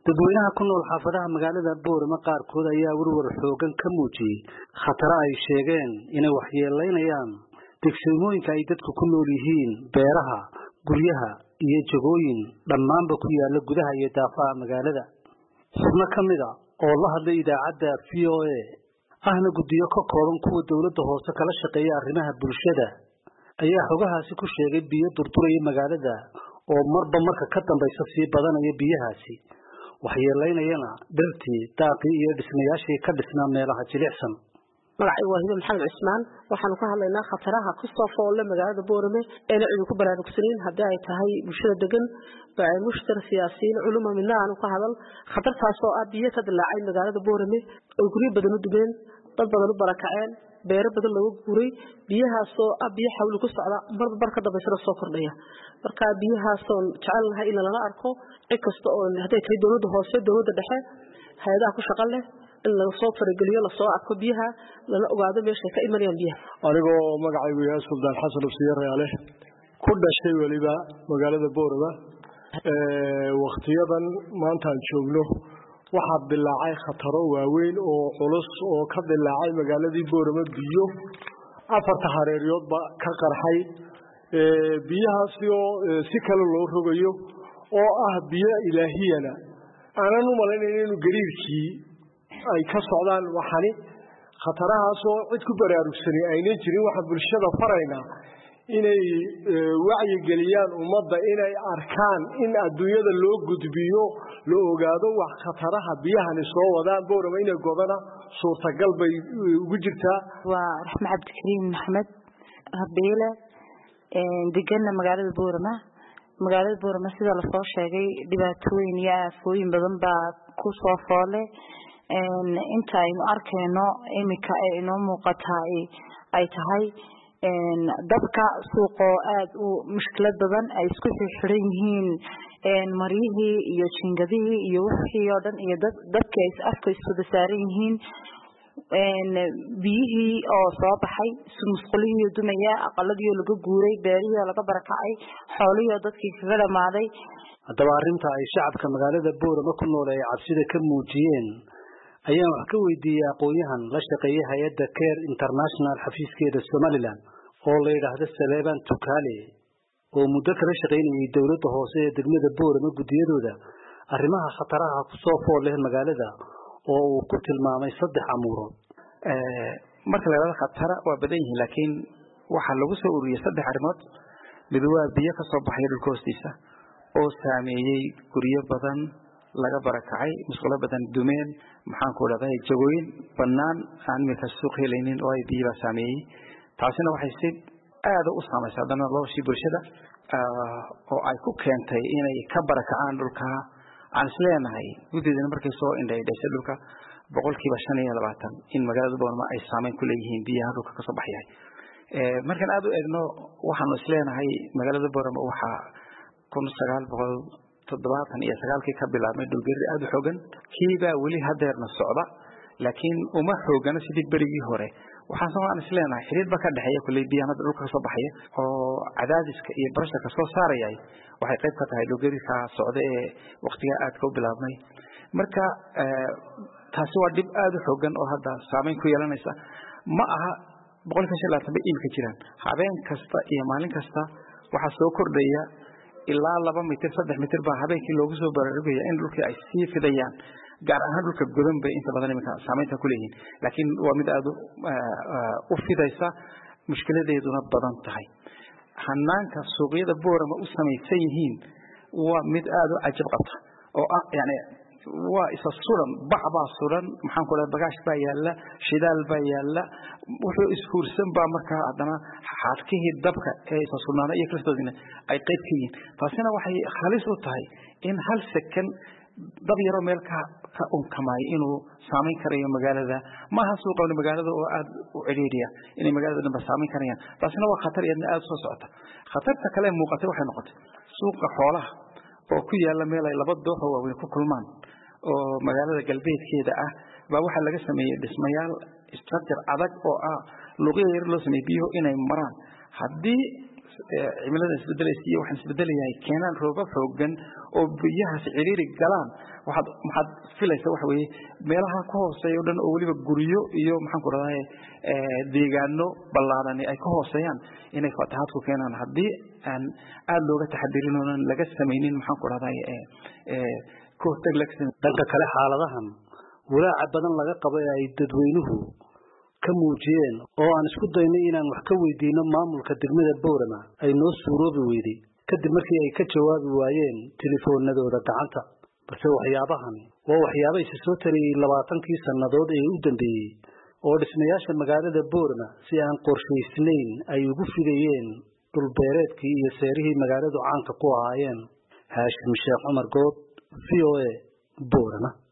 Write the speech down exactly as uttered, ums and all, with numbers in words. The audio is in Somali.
dadweynaha ku nool xaafadaha magaalada Boorama qaarkood ayaa warwar xoogan ka muujiyay khatar ay sheegeen inay waxyeeleynayaan degsimooyinka ay dadku ku nool yihiin beeraha guryaha iyo jagooyin dhammaanba ku yaala gudaha iyo daafaha magaalada xubno kamida oo la hadlay idaacadda V O A ahna gudiyo ka kooban kuwa dawladda hoose kala shaqeeya arrimaha bulshada ayaa xogahaasi ku sheegay biyo durduray magaalada oo marba marka ka dambaysa sii badanaya biyahaasi waxyeeleynayana dhirtii daaqii iyo dhismayaashii ka dhisnaa meelaha jilicsan magacay waa Hiba Maxamed Cismaan waxaan ka hadlaynaa khataraha ku soo fool magaalada Boorame ee la cid ku baraarugsaneen haddii ay tahay bulshada degan baa mushtar siyaasiyiin culimo midna aan ka hadal khatartaas oo ah biyo ka dilaacay magaalada Boorame oo guri badan u dubeen dad badan u barakaceen beero badan lagu guuray biyahaas oo ah biyo xawli ku socda marba barka dambaysa soo kordhaya marka biyahaas oo jecelnahay in la arko inkasta oo haday tahay dawladda hoose dawladda dhexe hay'adaha ku shaqo leh in la soo farageliyo la soo arko biyaha lana ogaado meesha ka imanayaan biyaha anigoo magacaygu yahay Sultan Xasan Usiyaraale ku dhashay waliba magaalada Boorama ee waqtiyadan maanta aan joogno waxa bilaacay khataro waaweyn oo culus oo ka bilaacay magaaladii Boorama biyo afarta hareeriyood ba ka qarxay ee biyahaasi oo si kale loo rogayo oo ah biyo ilaahiyana aanan u malaynaynin inuu gariirkii ay ka socdaan waxani khatarahaas oo cid ku baraarugsan ayna jirin waxa bulshada farayna inay wacyi galiyaan ummadda inay arkaan in adduunyada loo gudbiyo loo ogaado wax khataraha biyahan soo wadaan Boorama inay godana suurtagal bay ugu jirtaa waa Raxma Cabdikariim Maxamed Habeele ee degan magaalada Boorama magaalada Boorama sida la soo sheegay dhibaatooyin iyo aafooyin badan baa ku soo foolay een inta aynu arkayno imika ay inoo muuqata ay tahay een dabka suuqo aad u mushkilad badan ay isku xiran yihiin een mariyihii iyo jingadihii iyo wixii oo dhan iyo dadka ay afka isku saaran yihiin een biyihii oo soo baxay musqulihii dumaya aqaladii laga guuray beerihii laga barakacay xoolihii dadkii kaga dhamaaday haddaba arrinta ay shacabka magaalada Boorama ku nool ay cabsida ka muujiyeen ayaan wax ka weydiiyay aqoonyahan la shaqeeya hay'adda Care International xafiiskeeda Somaliland oo la yiraahdo Saleeban Tukaale oo muddo kala shaqeynayay dawladda hoose ee degmada Boorama gudiyadooda arrimaha khataraha ku soo fool leh magaalada oo uu ku tilmaamay saddex amuurood ee marka la yiraahdo khatara waa badan yihiin laakiin waxa lagu soo ururiyay saddex arrimood mid waa biyo ka soo baxay dhulka hoostiisa oo saameeyay guryo badan laga barakacay musqulo badan dumeen maxaan ku leedahay jagooyin banaan aan midka suuq helaynin oo ay biyo saameeyay taasina waxay si aad u saameysay dhanna loo shii bulshada oo ay ku keentay inay ka barakacaan dhulka aan isleenahay gudaheedana markay soo indhaydhaysa dhulka boqolkiiba shan iyo labaatan in magaalada Boorama ay saameyn ku leeyihiin biyaha dhulka ka soo baxay ee markan aad u eegno waxaan isleenahay magaalada Boorama waxa kun sagaal boqol toddobaatan iyo sagaal kii ka bilaabmay dhulgari aad u xogan kiiba wali hadeerna socda laakiin uma xoogana sidii berigii hore waxaan soo aan isleenahay xiriirba ka dhaxeeya kulay biyaha dhulka ka soo baxaya oo cadaadiska iyo barashada soo saarayay waxay qayb ka tahay dhulgari ka socda ee waqtiga aad ka bilaabmay marka taasi waa dib aad u xogan oo hadda saameyn ku yeelanaysa ma aha boqolkiiba shan iyo labaatan imka jiraan habeen kasta iyo maalin kasta waxa soo kordhaya ilaa laba mitir saddex mitir baa habeenkii loogu soo baraarugaya in dhulkii ay sii fidayaan gaar ahaan dhulka godan bay inta badan imika saameynta ku leeyihiin laakiin waa mid aad u fidaysa mushkiladeeduna badan tahay hanaanka suuqyada Boorama u sameeysan yihiin waa mid aad u cajab qabta oo ah yani waa isa suran bacba suran maxaan ku leeyahay bagaash baa yaala shidaal baa yaala wuxuu isfuursan baa marka hadana xadkii dabka ee isa sunaana iyo kristoodina ay qayb ka yihiin taasina waxay khalis u tahay in hal second dab yaro meel ka ka unkamay inuu saameyn karayo magaalada ma aha suuqa magaalada oo aad u ciriiriya in magaalada dhanba saameyn karayaan taasina waa khatar iyadna aad soo socota khatarta kale muuqatay waxay noqotay suuqa xoolaha oo ku yaala meel ay laba doox oo waaweyn ku kulmaan oo magaalada galbeedkeeda ah baa waxa laga sameeyay dhismayaal structure adag oo ah luqyada yar loo sameeyay biyo inay maraan haddii cimilada isbedelaysa iyo waxaan isbedelayaa keenan roobab xoogan oo biyaha ciriiri galaan waxaad maxaad filaysaa waxa weeye meelaha ku hooseeya oo dhan oo weliba guryo iyo maxaan ku rahdaa deegaano ballaaran ay ka hooseeyaan inay fatahaad ku keenaan haddii aan aad looga taxadirin oo laga samaynin maxaan ku rahdaa ee kahortag lagsan. dhanka kale xaaladahan walaaca badan laga qabo ee ay dadweynuhu ka muujiyeen oo aan isku daynay inaan wax ka weydiino maamulka degmada Boorama ay noo suuroobi weyday kadib markii ay ka jawaabi waayeen telefoonadooda gacanta. balse waxyaabahan waa waxyaabo is soo tariyay labaatankii sannadood ee u dambeeyay oo dhismayaasha magaalada Boorama si aan qorshaysnayn ay ugu fidayeen dhul beereedkii iyo seerihii magaaladu caanka ku ahaayeen. Haashim Sheekh Umar Good, V O A, Boorama.